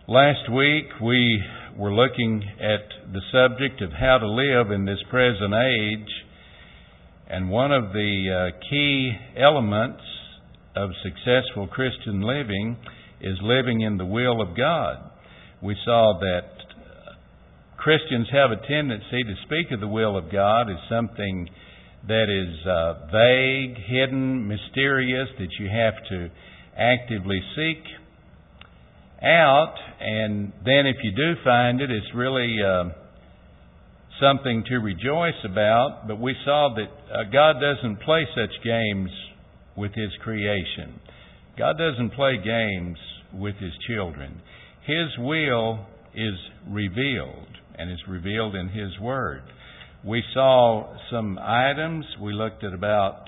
Last week we were looking at the subject of how to live in this present age, and one of the key elements of successful Christian living is living in the will of God. We saw that Christians have a tendency to speak of the will of God as something that is vague, hidden, mysterious, that you have to actively seek out, and then if you do find it, it's really something to rejoice about. But we saw that God doesn't play such games with His creation. God doesn't play games with His children. His will is revealed, and is revealed in His Word. We saw some items. We looked at about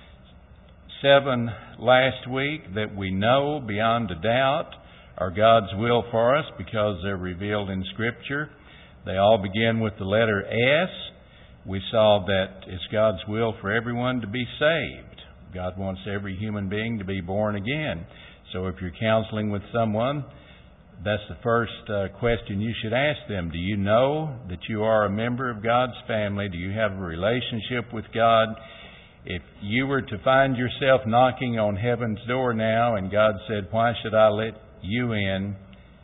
7 last week that we know beyond a doubt are God's will for us because they're revealed in Scripture. They all begin with the letter S. We saw that it's God's will for everyone to be saved. God wants every human being to be born again. So if you're counseling with someone, that's the first question you should ask them. Do you know that you are a member of God's family? Do you have a relationship with God? If you were to find yourself knocking on heaven's door now and God said, "Why should I let you in?"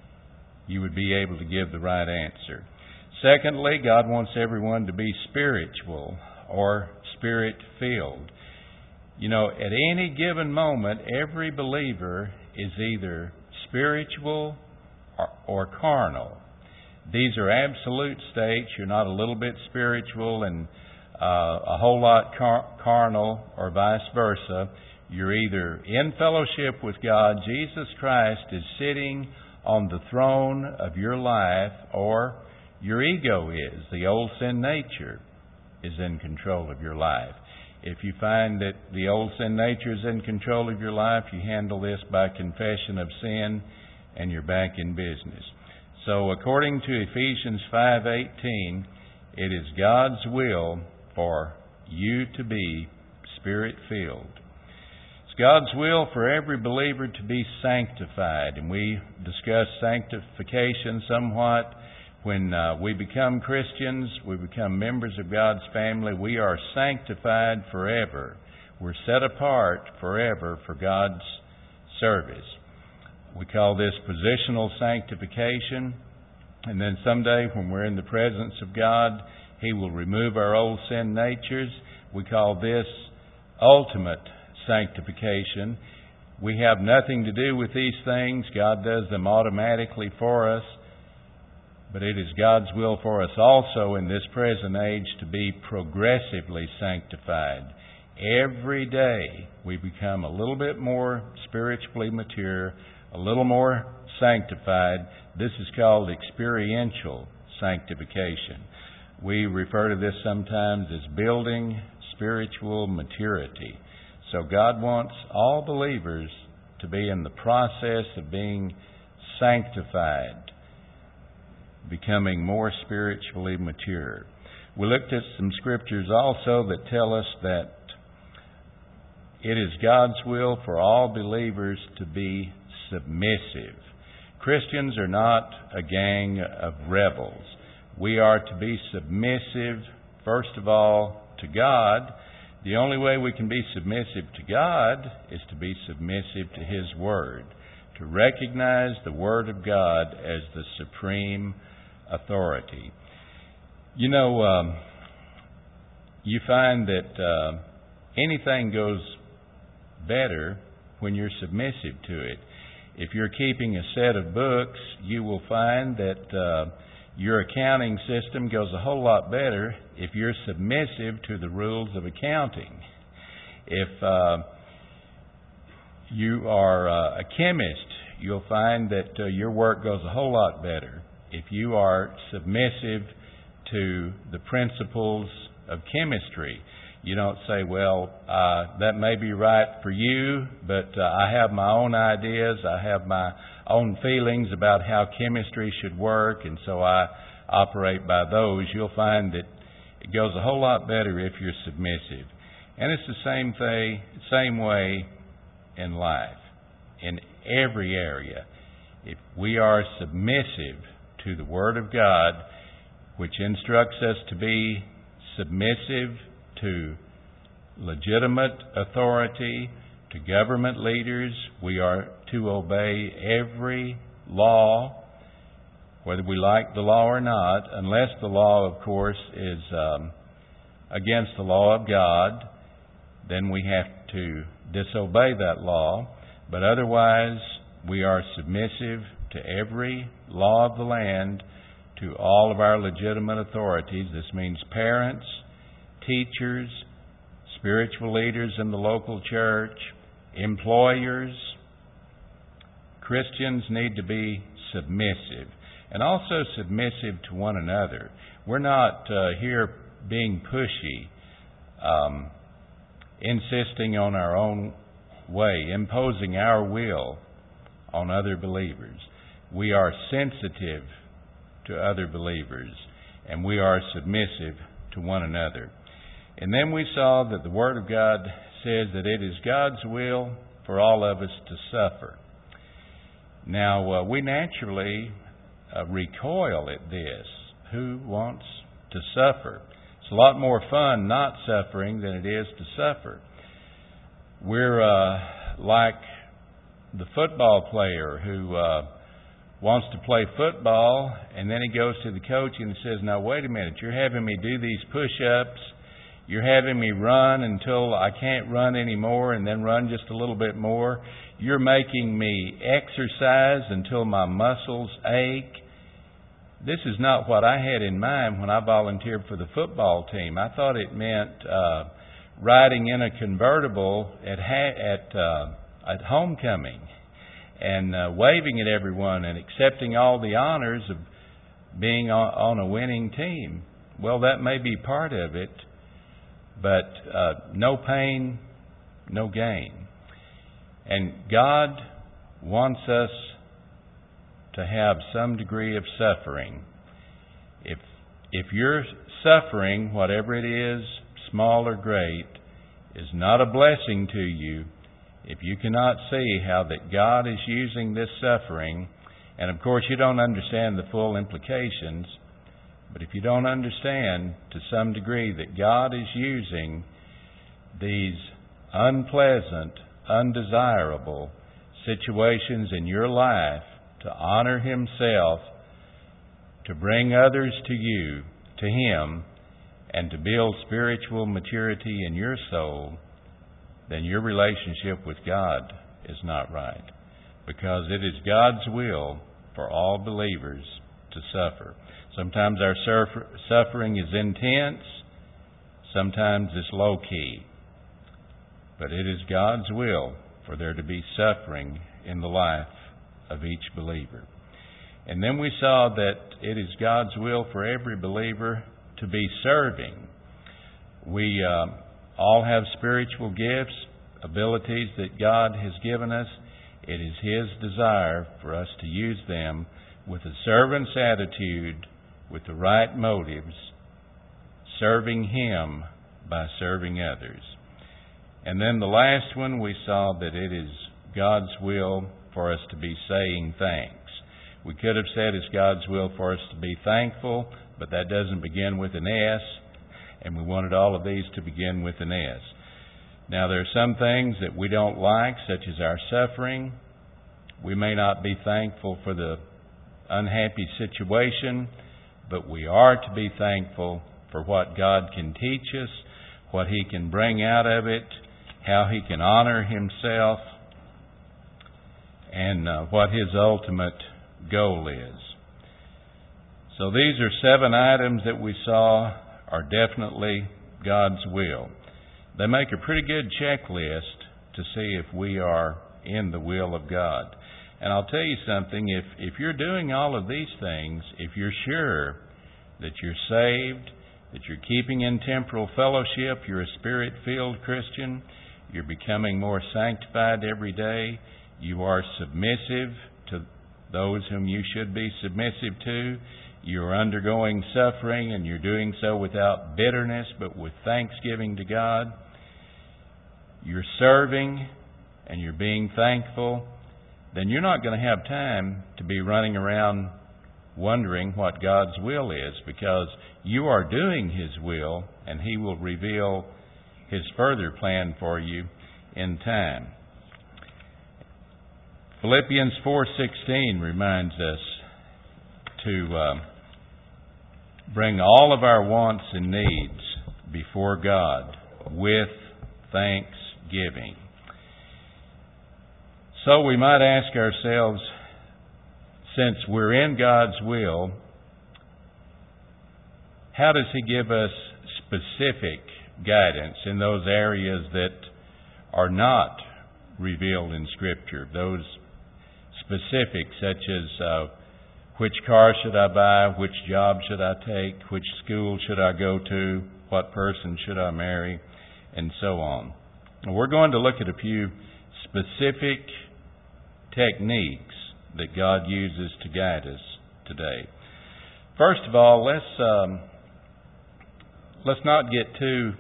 you would be able to give the right answer. Secondly, God wants everyone to be spiritual or spirit-filled. You know, at any given moment, every believer is either spiritual or carnal. These are absolute states. You're not a little bit spiritual and a whole lot carnal, or vice versa. You're either in fellowship with God, Jesus Christ is sitting on the throne of your life, or your ego is. The old sin nature is in control of your life. If you find that the old sin nature is in control of your life, you handle this by confession of sin, and you're back in business. So according to Ephesians 5:18, it is God's will for you to be Spirit-filled. It's God's will for every believer to be sanctified, and we discussed sanctification somewhat. When we become Christians, we become members of God's family, we are sanctified forever. We're set apart forever for God's service. We call this positional sanctification. And then someday when we're in the presence of God, He will remove our old sin natures. We call this ultimate sanctification. We have nothing to do with these things. God does them automatically for us. But it is God's will for us also in this present age to be progressively sanctified. Every day we become a little bit more spiritually mature, a little more sanctified. This is called experiential sanctification. We refer to this sometimes as building spiritual maturity. So God wants all believers to be in the process of being sanctified, becoming more spiritually mature. We looked at some scriptures also that tell us that it is God's will for all believers to be submissive. Christians are not a gang of rebels. We are to be submissive, first of all, to God. The only way we can be submissive to God is to be submissive to His Word, to recognize the Word of God as the supreme authority. You know, you find that anything goes better when you're submissive to it. If you're keeping a set of books, you will find that your accounting system goes a whole lot better if you're submissive to the rules of accounting. If you are a chemist, you'll find that your work goes a whole lot better if you are submissive to the principles of chemistry. You don't say, well, that may be right for you, but I have my own ideas, I have my own feelings about how chemistry should work, and so I operate by those. You'll find that it goes a whole lot better if you're submissive. And it's the same way in life, in every area. if we are submissive to the Word of God, which instructs us to be submissive to legitimate authority, to government leaders, we are to obey every law, whether we like the law or not, unless the law, of course, is against the law of God, then we have to disobey that law. But otherwise, we are submissive to every law of the land, to all of our legitimate authorities. This means parents, teachers, spiritual leaders in the local church, employers. Christians need to be submissive, and also submissive to one another. We're not here being pushy, insisting on our own way, imposing our will on other believers. We are sensitive to other believers, and we are submissive to one another. And then we saw that the Word of God says that it is God's will for all of us to suffer. Now, we naturally recoil at this. Who wants to suffer? It's a lot more fun not suffering than it is to suffer. We're like the football player who wants to play football, and then he goes to the coach and says, "Now, wait a minute, you're having me do these push-ups, you're having me run until I can't run anymore and then run just a little bit more. You're making me exercise until my muscles ache." This is not what I had in mind when I volunteered for the football team. I thought it meant riding in a convertible at homecoming and waving at everyone and accepting all the honors of being on a winning team. Well, that may be part of it, but no pain, no gain. And God wants us to have some degree of suffering. If your suffering, whatever it is, small or great, is not a blessing to you, if you cannot see how that God is using this suffering, and of course you don't understand the full implications, but if you don't understand to some degree that God is using these unpleasant, undesirable situations in your life to honor Himself, to bring others to you, to Him, and to build spiritual maturity in your soul, then your relationship with God is not right. Because it is God's will for all believers to suffer. Sometimes our suffering is intense, sometimes it's low-key. But it is God's will for there to be suffering in the life of each believer. And then we saw that it is God's will for every believer to be serving. We all have spiritual gifts, abilities that God has given us. It is His desire for us to use them with a servant's attitude, with the right motives, serving Him by serving others. And then the last one, we saw that it is God's will for us to be saying thanks. We could have said it's God's will for us to be thankful, but that doesn't begin with an S, and we wanted all of these to begin with an S. Now, there are some things that we don't like, such as our suffering. We may not be thankful for the unhappy situation, but we are to be thankful for what God can teach us, what He can bring out of it, how He can honor Himself, and what His ultimate goal is. So these are 7 items that we saw are definitely God's will. They make a pretty good checklist to see if we are in the will of God. And I'll tell you something, if you're doing all of these things, if you're sure that you're saved, that you're keeping in temporal fellowship, you're a Spirit-filled Christian, you're becoming more sanctified every day, you are submissive to those whom you should be submissive to, you're undergoing suffering and you're doing so without bitterness but with thanksgiving to God, you're serving and you're being thankful, then you're not going to have time to be running around wondering what God's will is, because you are doing His will, and He will reveal His further plan for you in time. Philippians 4:16 reminds us to bring all of our wants and needs before God with thanksgiving. So we might ask ourselves, since we're in God's will, how does He give us specific guidance in those areas that are not revealed in Scripture? Those specifics, such as which car should I buy, which job should I take, which school should I go to, what person should I marry, and so on. We're going to look at a few specific techniques that God uses to guide us today. First of all, let's not get too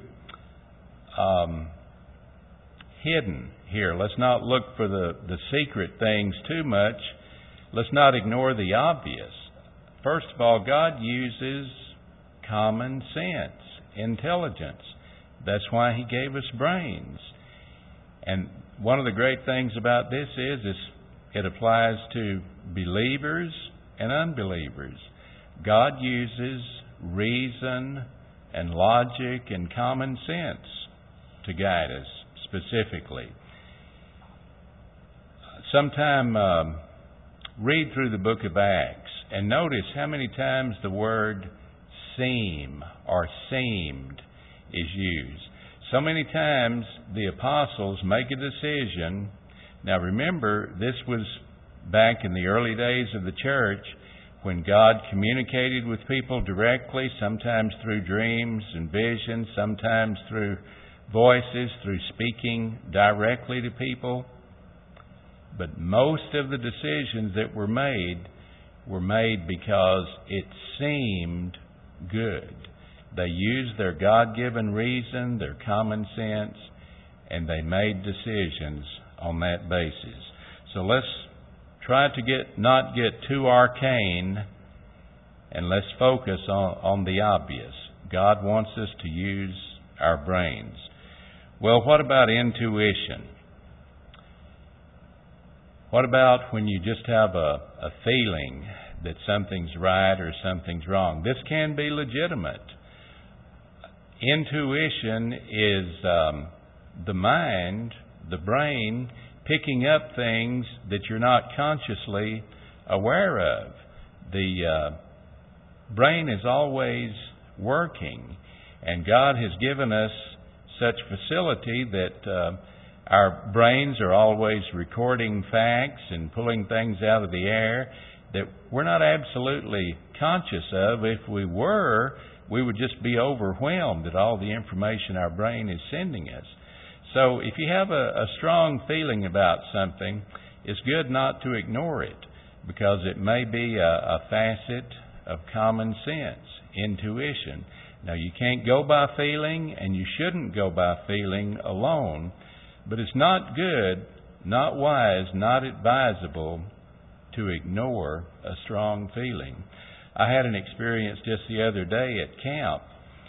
hidden here. Let's not look for the secret things too much. Let's not ignore the obvious. First of all, God uses common sense, intelligence. That's why He gave us brains. And one of the great things about this is it applies to believers and unbelievers. God uses reason and logic and common sense to guide us specifically. Sometime read through the book of Acts and notice how many times the word seem or seemed is used. So many times the apostles make a decision. Now remember, this was back in the early days of the church when God communicated with people directly, sometimes through dreams and visions, sometimes through voices, through speaking directly to people. But most of the decisions that were made because it seemed good. They used their God-given reason, their common sense, and they made decisions on that basis. So let's try to not get too arcane, and let's focus on the obvious. God wants us to use our brains. Well, what about intuition? What about when you just have a feeling that something's right or something's wrong? This can be legitimate. Intuition is the mind, the brain, picking up things that you're not consciously aware of. The brain is always working, and God has given us such facility that our brains are always recording facts and pulling things out of the air that we're not absolutely conscious of. If we were, we would just be overwhelmed at all the information our brain is sending us. So if you have a strong feeling about something, it's good not to ignore it, because it may be a facet of common sense, intuition. Now, you can't go by feeling, and you shouldn't go by feeling alone, but it's not good, not wise, not advisable to ignore a strong feeling. I had an experience just the other day at camp.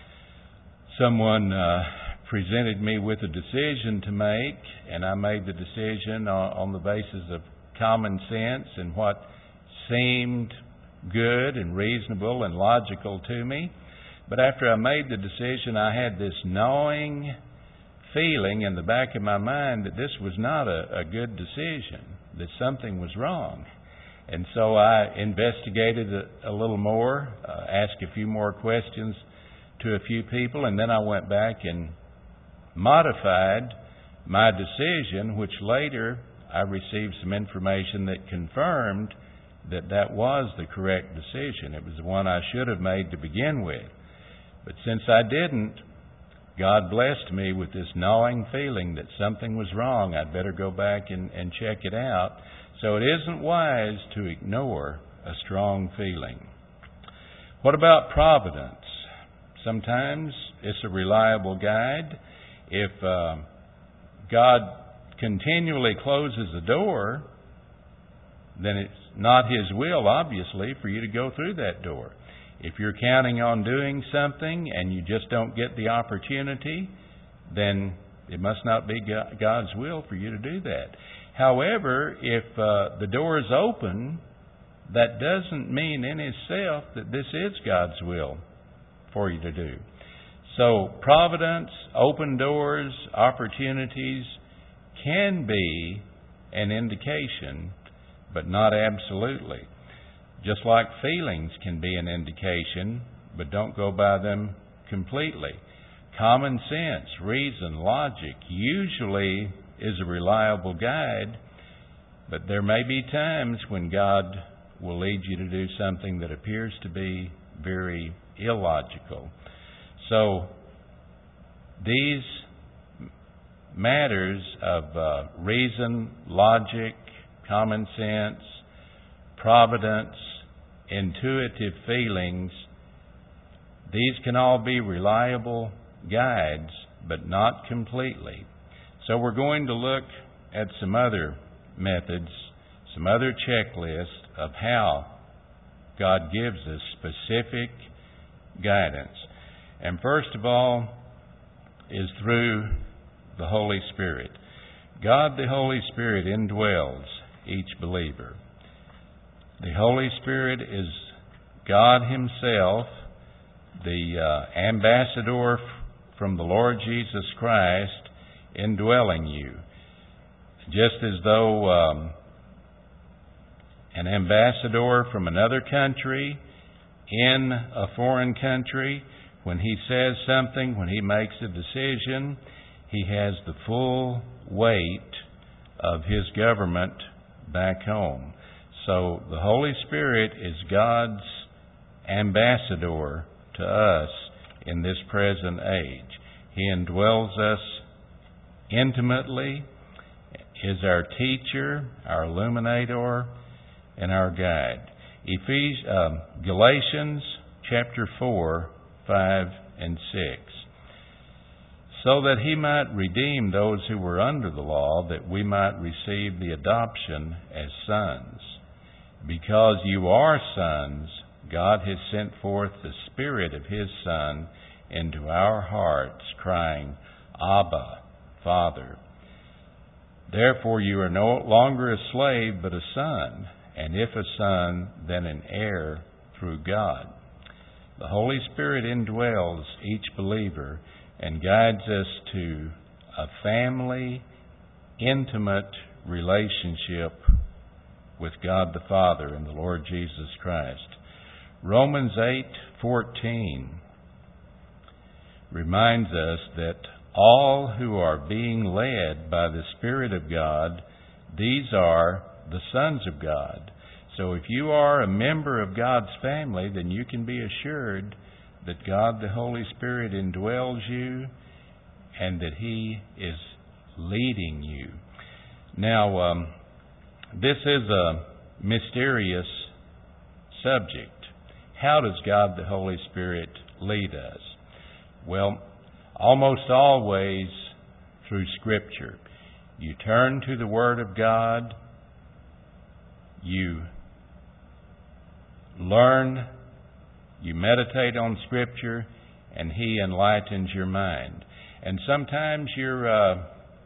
Someone presented me with a decision to make, and I made the decision on the basis of common sense and what seemed good and reasonable and logical to me. But after I made the decision, I had this gnawing feeling in the back of my mind that this was not a good decision, that something was wrong. And so I investigated a little more, asked a few more questions to a few people, and then I went back and modified my decision, which later I received some information that confirmed that was the correct decision. It was the one I should have made to begin with. But since I didn't, God blessed me with this gnawing feeling that something was wrong. I'd better go back and check it out. So it isn't wise to ignore a strong feeling. What about providence? Sometimes it's a reliable guide. If God continually closes the door, then it's not His will, obviously, for you to go through that door. If you're counting on doing something and you just don't get the opportunity, then it must not be God's will for you to do that. However, if the door is open, that doesn't mean in itself that this is God's will for you to do. So providence, open doors, opportunities can be an indication, but not absolutely. Just like feelings can be an indication, but don't go by them completely. Common sense, reason, logic usually is a reliable guide, but there may be times when God will lead you to do something that appears to be very illogical. So these matters of reason, logic, common sense, providence, intuitive feelings, these can all be reliable guides, but not completely. So we're going to look at some other methods, some other checklists of how God gives us specific guidance. And first of all is through the Holy Spirit. God the Holy Spirit indwells each believer. The Holy Spirit is God Himself, the ambassador from the Lord Jesus Christ, indwelling you. Just as though an ambassador from another country in a foreign country, when he says something, when he makes a decision, he has the full weight of his government back home. So the Holy Spirit is God's ambassador to us in this present age. He indwells us intimately, is our teacher, our illuminator, and our guide. Galatians chapter 4, 5, and 6. So that He might redeem those who were under the law, that we might receive the adoption as sons. Because you are sons, God has sent forth the Spirit of His Son into our hearts, crying, Abba, Father. Therefore you are no longer a slave, but a son, and if a son, then an heir through God. The Holy Spirit indwells each believer and guides us to a family, intimate relationship with God the Father and the Lord Jesus Christ. Romans 8:14 reminds us that all who are being led by the Spirit of God, these are the sons of God. So if you are a member of God's family, then you can be assured that God the Holy Spirit indwells you and that He is leading you. Now, this is a mysterious subject. How does God the Holy Spirit lead us? Well, almost always through Scripture. You turn to the Word of God, you learn, you meditate on Scripture, and He enlightens your mind. And sometimes you're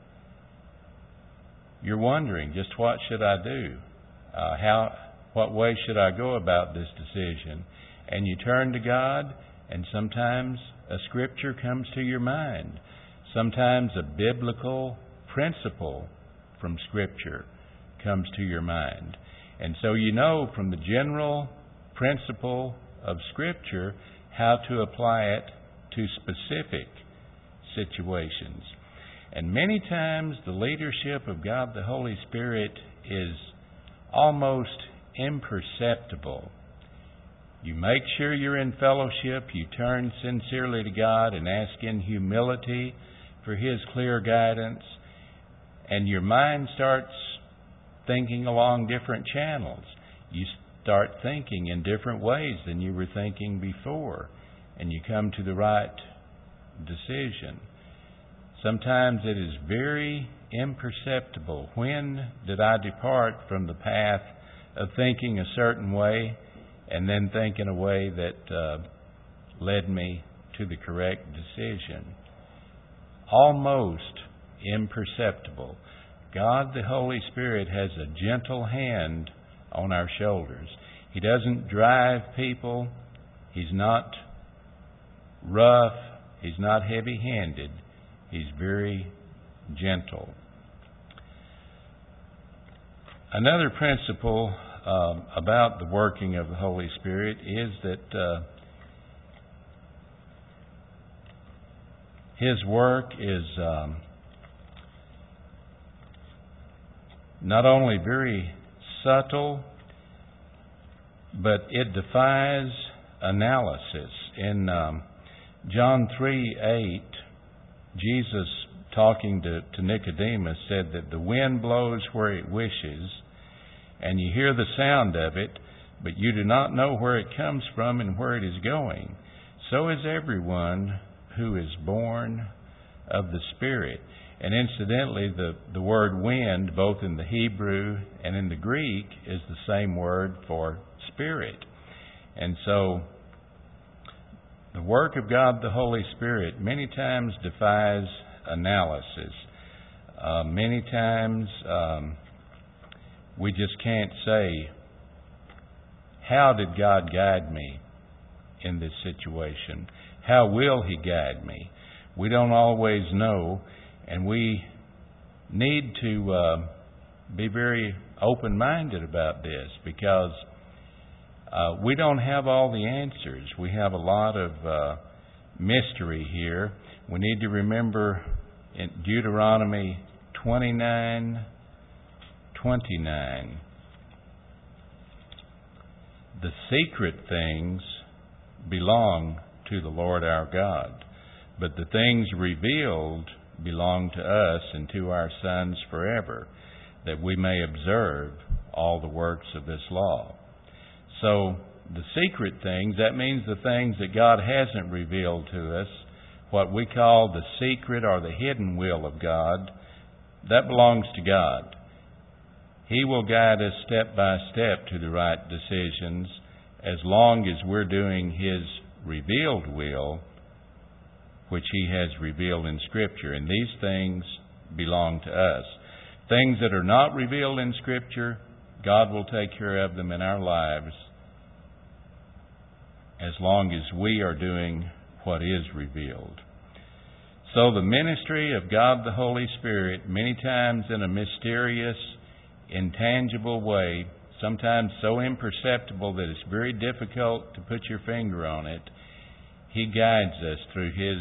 wondering, just what should I do? What way should I go about this decision? And you turn to God, and sometimes a Scripture comes to your mind. Sometimes a biblical principle from Scripture comes to your mind. And so you know from the general principle of Scripture how to apply it to specific situations. And many times the leadership of God the Holy Spirit is almost imperceptible. You make sure you're in fellowship, you turn sincerely to God and ask in humility for His clear guidance, and your mind starts thinking along different channels. You start thinking in different ways than you were thinking before, and you come to the right decision. Sometimes it is very imperceptible. When did I depart from the path of thinking a certain way and then think in a way that led me to the correct decision. Almost imperceptible. God, the Holy Spirit, has a gentle hand on our shoulders. He doesn't drive people. He's not rough. He's not heavy-handed. He's very gentle. Another principle about the working of the Holy Spirit is that His work is not only very subtle, but it defies analysis. In John 3:8, Jesus, talking to Nicodemus, said that the wind blows where it wishes, and you hear the sound of it, but you do not know where it comes from and where it is going. So is everyone who is born of the Spirit. And incidentally, the word wind, both in the Hebrew and in the Greek, is the same word for spirit. And so, the work of God the Holy Spirit many times defies analysis. Many times we just can't say, how did God guide me in this situation? How will He guide me? We don't always know, and we need to be very open-minded about this, because we don't have all the answers. We have a lot of mystery here. We need to remember in Deuteronomy 29:29, the secret things belong to the Lord our God, but the things revealed belong to us and to our sons forever, that we may observe all the works of this law. So, the secret things, that means the things that God hasn't revealed to us, what we call the secret or the hidden will of God, that belongs to God. He will guide us step by step to the right decisions as long as we're doing His revealed will, which He has revealed in Scripture. And these things belong to us. Things that are not revealed in Scripture, God will take care of them in our lives as long as we are doing what is revealed. So the ministry of God the Holy Spirit, many times in a mysterious, intangible way, sometimes so imperceptible that it's very difficult to put your finger on it, He guides us through His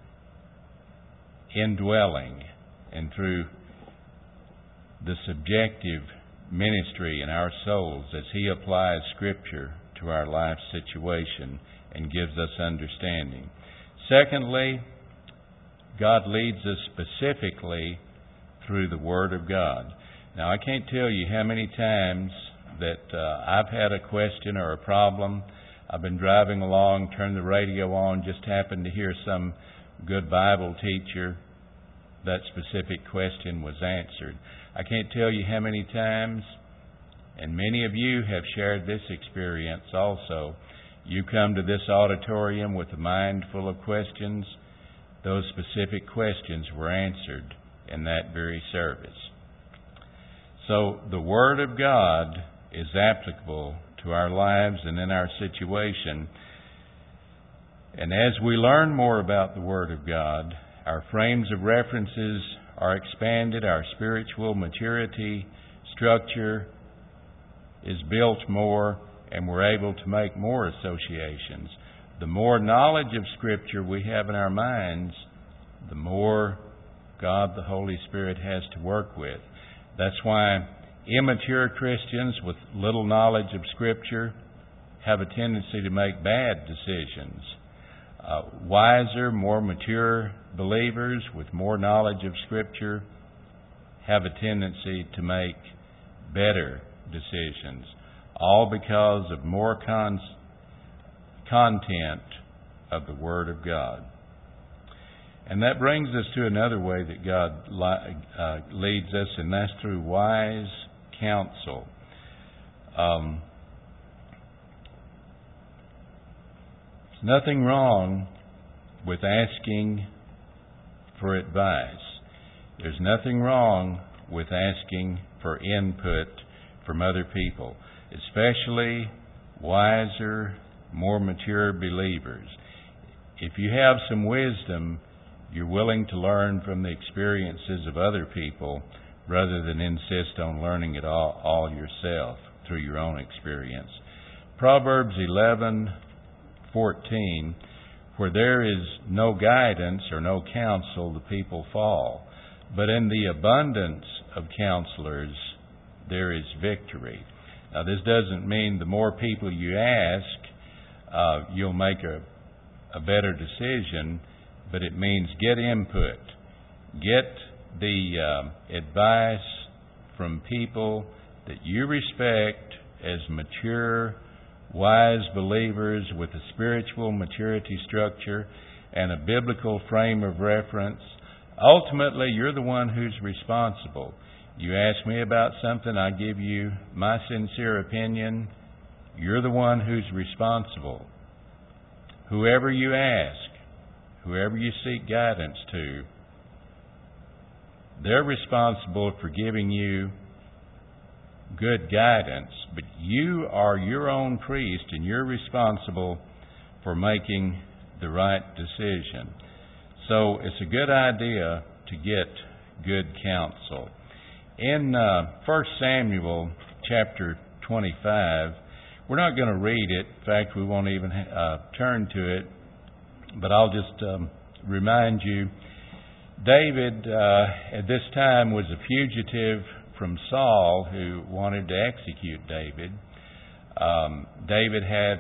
indwelling and through the subjective ministry in our souls as He applies Scripture to our life situation and gives us understanding. Secondly, God leads us specifically through the Word of God. Now, I can't tell you how many times that I've had a question or a problem. I've been driving along, turned the radio on, just happened to hear some good Bible teacher. That specific question was answered. I can't tell you how many times, and many of you have shared this experience also. You come to this auditorium with a mind full of questions. Those specific questions were answered in that very service. So the Word of God is applicable to our lives and in our situation. And as we learn more about the Word of God, our frames of references are expanded, our spiritual maturity structure is built more, and we're able to make more associations. The more knowledge of Scripture we have in our minds, the more God the Holy Spirit has to work with. That's why immature Christians with little knowledge of Scripture have a tendency to make bad decisions. Wiser, more mature believers with more knowledge of Scripture have a tendency to make better decisions, all because of more content of the Word of God. And that brings us to another way that God leads us, and that's through wise counsel. There's nothing wrong with asking for advice. There's nothing wrong with asking for input from other people, especially wiser, more mature believers. If you have some wisdom, you're willing to learn from the experiences of other people rather than insist on learning it all yourself through your own experience. Proverbs 11:14, where there is no guidance or no counsel, the people fall. But in the abundance of counselors, there is victory. Now, this doesn't mean the more people you ask, you'll make a better decision, but it means get input. Get the advice from people that you respect as mature, wise believers with a spiritual maturity structure and a biblical frame of reference. Ultimately, you're the one who's responsible. You ask me about something, I give you my sincere opinion. You're the one who's responsible. Whoever you ask, whoever you seek guidance to, they're responsible for giving you good guidance, but you are your own priest and you're responsible for making the right decision. So it's a good idea to get good counsel. In 1 Samuel chapter 25, we're not going to read it. In fact, we won't even turn to it, but I'll just remind you, David at this time was a fugitive from Saul who wanted to execute David. David had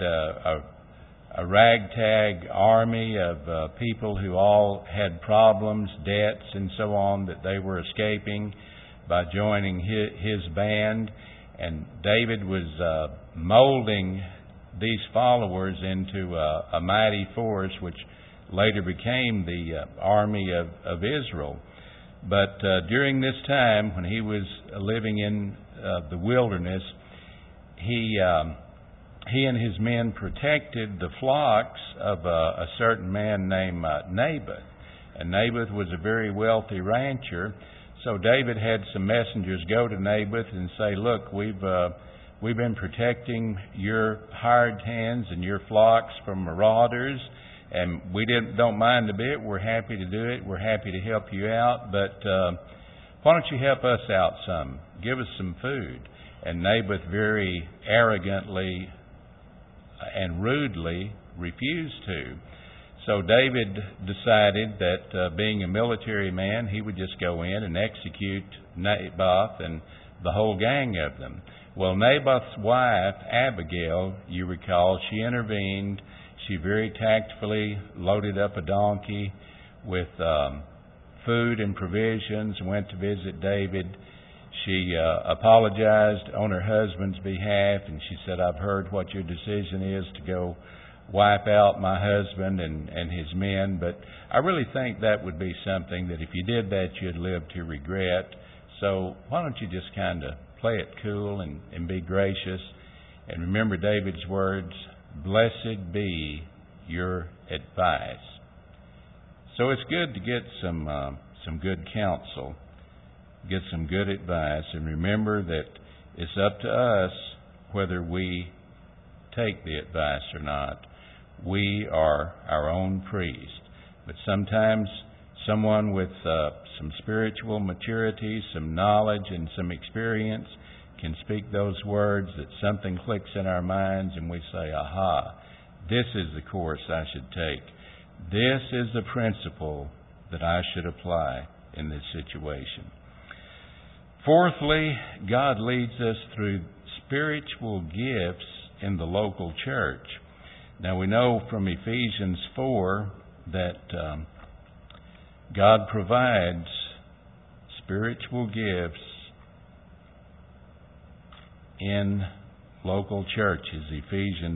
a ragtag army of people who all had problems, debts, and so on, that they were escaping by joining his band. And David was molding these followers into a mighty force, which later became the army of Israel. But during this time, when he was living in the wilderness, he and his men protected the flocks of a certain man named Naboth. And Naboth was a very wealthy rancher. So David had some messengers go to Naboth and say, "Look, we've been protecting your hired hands and your flocks from marauders, and we don't mind a bit. We're happy to do it. We're happy to help you out. But why don't you help us out some? Give us some food." And Naboth very arrogantly and rudely refused to. So David decided that being a military man, he would just go in and execute Naboth and the whole gang of them. Well, Naboth's wife, Abigail, you recall, she intervened. She very tactfully loaded up a donkey with food and provisions and went to visit David. She apologized on her husband's behalf, and she said, "I've heard what your decision is to go wipe out my husband and his men, but I really think that would be something that if you did that, you'd live to regret. So why don't you just kind of play it cool and be gracious, and remember David's words, 'Blessed be your advice.'" So it's good to get some good counsel, get some good advice, and remember that it's up to us whether we take the advice or not. We are our own priest. But sometimes someone with some spiritual maturity, some knowledge, and some experience can speak those words that something clicks in our minds and we say, "Aha, this is the course I should take. This is the principle that I should apply in this situation." Fourthly, God leads us through spiritual gifts in the local church. Now we know from Ephesians 4 that God provides spiritual gifts in local churches. Ephesians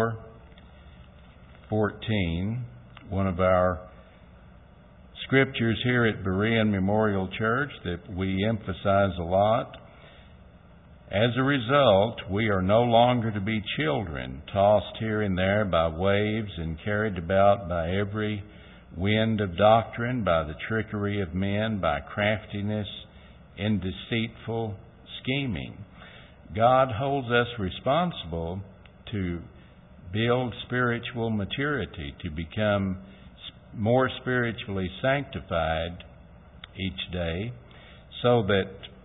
4:14, one of our scriptures here at Berean Memorial Church that we emphasize a lot. As a result, we are no longer to be children, tossed here and there by waves and carried about by every wind of doctrine, by the trickery of men, by craftiness in deceitful scheming. God holds us responsible to build spiritual maturity, to become more spiritually sanctified each day, so that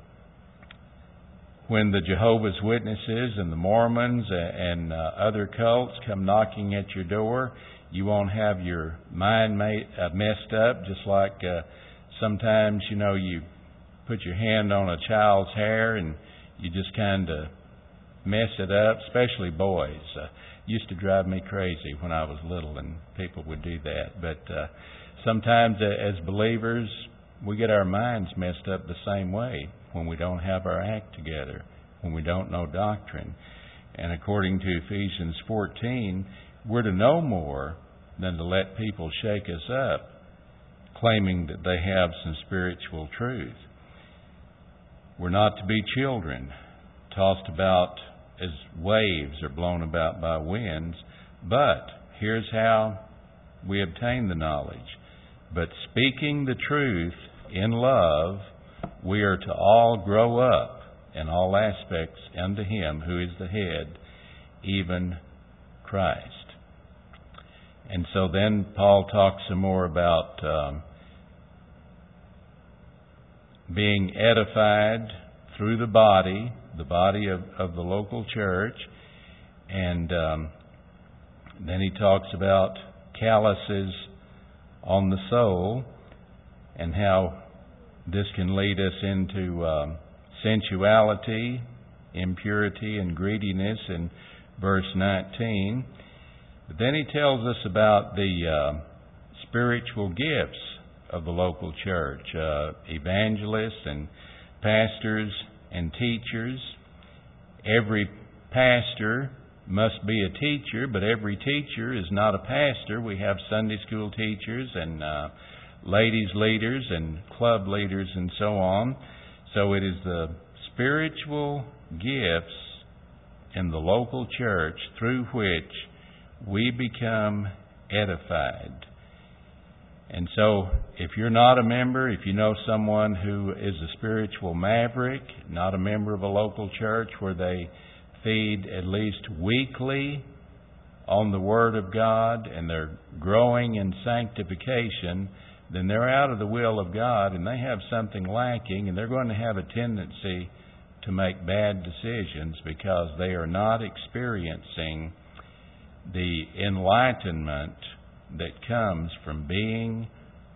when the Jehovah's Witnesses and the Mormons and other cults come knocking at your door, you won't have your mind messed up, just like sometimes, you put your hand on a child's hair and you just kind of mess it up, especially boys. Used to drive me crazy when I was little and people would do that. But sometimes as believers, we get our minds messed up the same way when we don't have our act together, when we don't know doctrine. And according to Ephesians 14, we're to know more than to let people shake us up, claiming that they have some spiritual truth. We're not to be children, tossed about as waves are blown about by winds, but here's how we obtain the knowledge. But speaking the truth in love, we are to all grow up in all aspects unto Him who is the head, even Christ. And so then Paul talks some more about being edified through the body of the local church. And then he talks about calluses on the soul and how this can lead us into sensuality, impurity, and greediness in verse 19. But then he tells us about the spiritual gifts of the local church, evangelists and pastors and teachers. Every pastor must be a teacher, but every teacher is not a pastor. We have Sunday school teachers and ladies leaders and club leaders and so on. So it is the spiritual gifts in the local church through which we become edified. And so if you're not a member, if you know someone who is a spiritual maverick, not a member of a local church where they feed at least weekly on the Word of God and they're growing in sanctification, then they're out of the will of God and they have something lacking, and they're going to have a tendency to make bad decisions because they are not experiencing the enlightenment that comes from being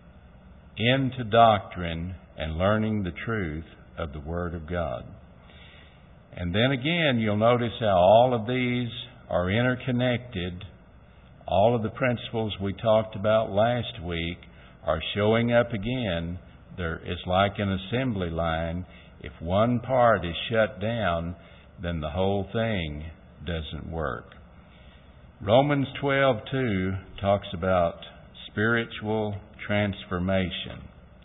into doctrine and learning the truth of the Word of God. And then again, you'll notice how all of these are interconnected. All of the principles we talked about last week are showing up again. It's like an assembly line. If one part is shut down, then the whole thing doesn't work. Romans 12:2 talks about spiritual transformation.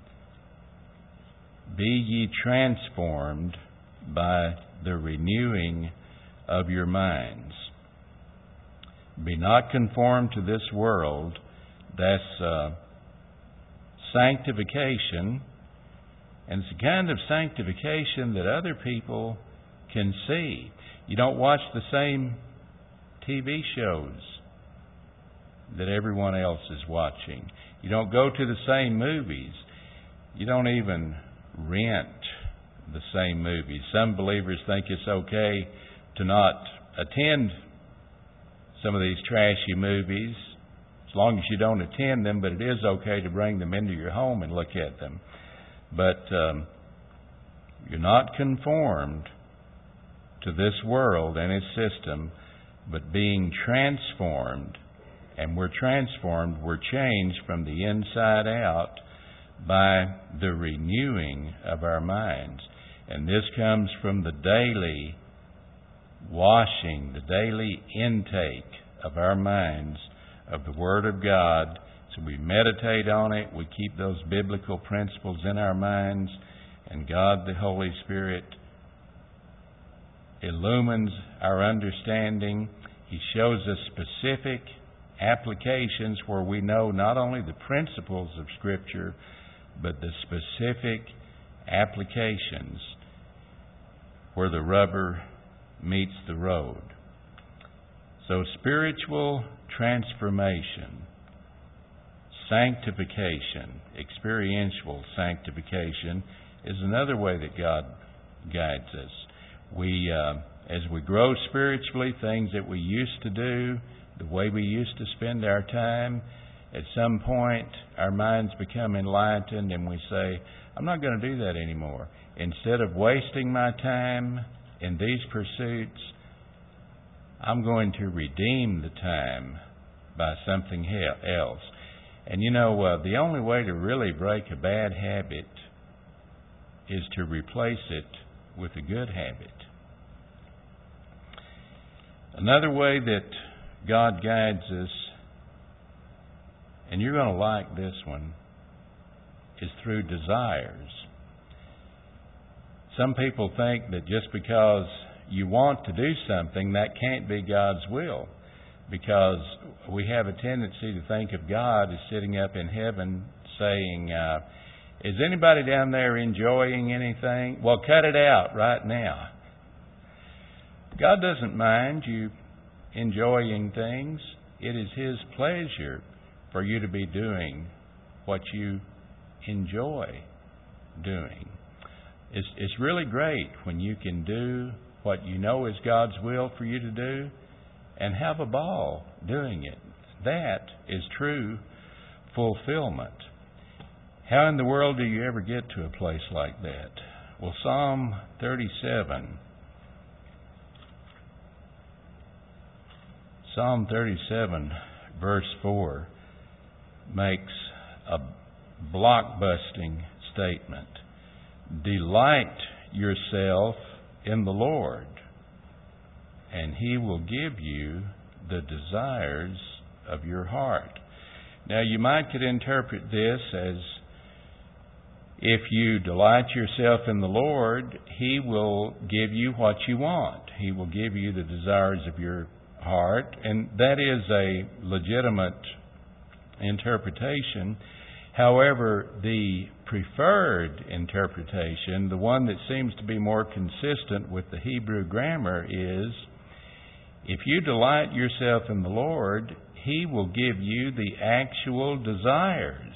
Be ye transformed by the renewing of your minds. Be not conformed to this world. That's sanctification. And it's a kind of sanctification that other people can see. You don't watch the same TV shows that everyone else is watching. You don't go to the same movies. You don't even rent the same movies. Some believers think it's okay to not attend some of these trashy movies as long as you don't attend them, but it is okay to bring them into your home and look at them. But you're not conformed to this world and its system, but being transformed. And we're transformed, we're changed from the inside out by the renewing of our minds. And this comes from the daily washing, the daily intake of our minds of the Word of God. So we meditate on it, we keep those biblical principles in our minds, and God the Holy Spirit illumines our understanding. He shows us specific applications where we know not only the principles of Scripture, but the specific applications where the rubber meets the road. So spiritual transformation, sanctification, experiential sanctification is another way that God guides us. As we grow spiritually, things that we used to do, the way we used to spend our time, at some point our minds become enlightened and we say, I'm not going to do that anymore. Instead of wasting my time in these pursuits, I'm going to redeem the time by something else. And the only way to really break a bad habit is to replace it with a good habit. Another way that God guides us, and you're going to like this one, is through desires. Some people think that just because you want to do something, that can't be God's will, because we have a tendency to think of God as sitting up in heaven saying, is anybody down there enjoying anything? Well, cut it out right now. God doesn't mind you enjoying things. It is His pleasure for you to be doing what you enjoy doing. It's really great when you can do what you know is God's will for you to do and have a ball doing it. That is true fulfillment. How in the world do you ever get to a place like that? Well, Psalm 37. Psalm 37, verse 4, makes a blockbusting statement. Delight yourself in the Lord, and He will give you the desires of your heart. Now, you could interpret this as, if you delight yourself in the Lord, He will give you what you want. He will give you the desires of your heart, and that is a legitimate interpretation. However, the preferred interpretation, the one that seems to be more consistent with the Hebrew grammar, is, if you delight yourself in the Lord, He will give you the actual desires.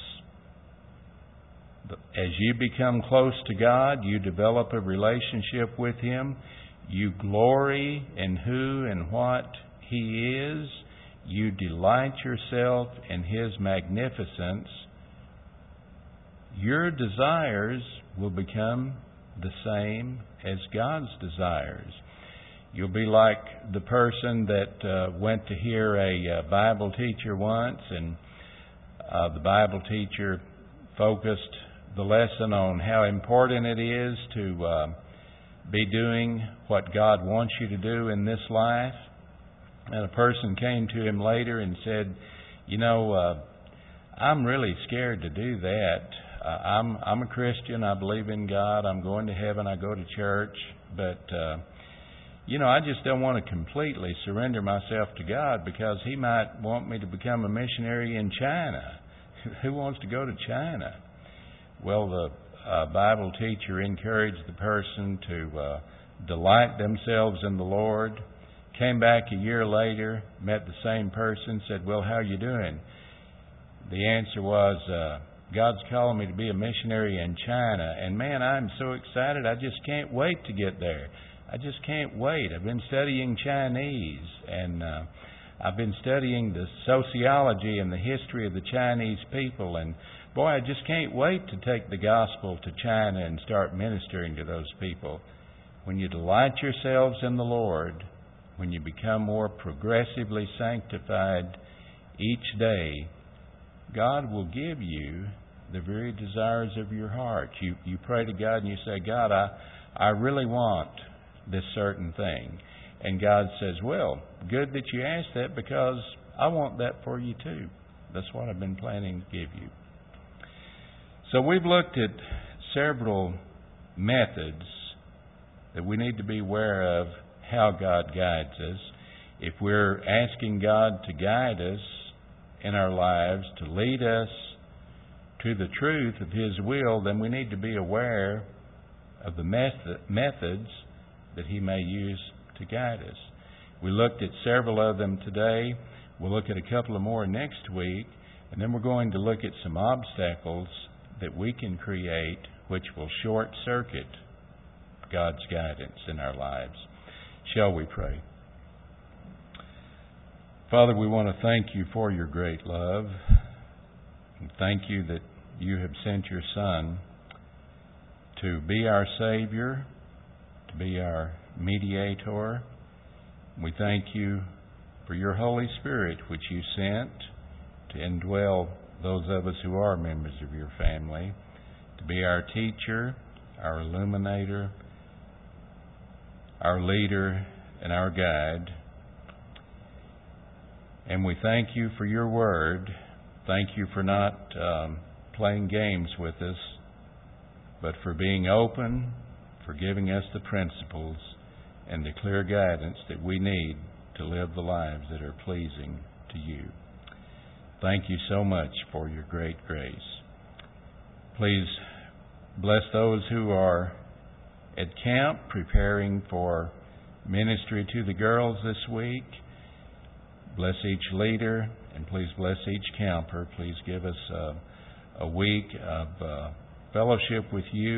As you become close to God, you develop a relationship with Him, you glory in who and what He is, you delight yourself in His magnificence, your desires will become the same as God's desires. You'll be like the person that went to hear a Bible teacher once, and the Bible teacher focused the lesson on how important it is to be doing what God wants you to do in this life. And a person came to him later and said, I'm really scared to do that. I'm a Christian. I believe in God. I'm going to heaven. I go to church. But, I just don't want to completely surrender myself to God, because He might want me to become a missionary in China. Who wants to go to China? Well, the Bible teacher encouraged the person to delight themselves in the Lord. Came back a year later, met the same person, said, well, how are you doing? The answer was, God's calling me to be a missionary in China. And man, I'm so excited, I just can't wait to get there. I just can't wait. I've been studying Chinese, and I've been studying the sociology and the history of the Chinese people. And boy, I just can't wait to take the gospel to China and start ministering to those people. When you delight yourselves in the Lord, when you become more progressively sanctified each day, God will give you the very desires of your heart. You pray to God and you say, God, I really want this certain thing. And God says, well, good that you asked that, because I want that for you too. That's what I've been planning to give you. So we've looked at several methods that we need to be aware of how God guides us. If we're asking God to guide us in our lives, to lead us to the truth of His will, then we need to be aware of the methods that He may use to guide us. We looked at several of them today. We'll look at a couple of more next week, and then we're going to look at some obstacles that we can create which will short-circuit God's guidance in our lives. Shall we pray? Father, we want to thank You for Your great love, and thank You that You have sent Your Son to be our Savior, to be our mediator. We thank You for Your Holy Spirit, which You sent to indwell those of us who are members of Your family, to be our teacher, our illuminator, our leader, and our guide. And we thank You for Your Word. Thank You for not playing games with us, but for being open, for giving us the principles and the clear guidance that we need to live the lives that are pleasing to You. Thank You so much for Your great grace. Please bless those who are at camp preparing for ministry to the girls this week. Bless each leader, and please bless each camper. Please give us a week of fellowship with You